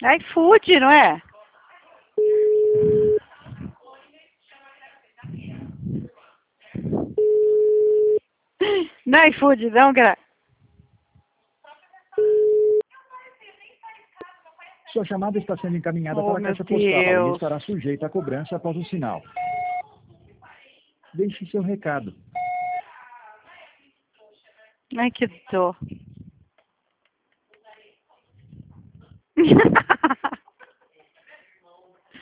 iFood, não é? Não é iFood, não, Sua chamada está sendo encaminhada Oh, para a meu caixa postal e Deus. estará sujeita à cobrança após o sinal. Deixe seu recado. Ai, que dó.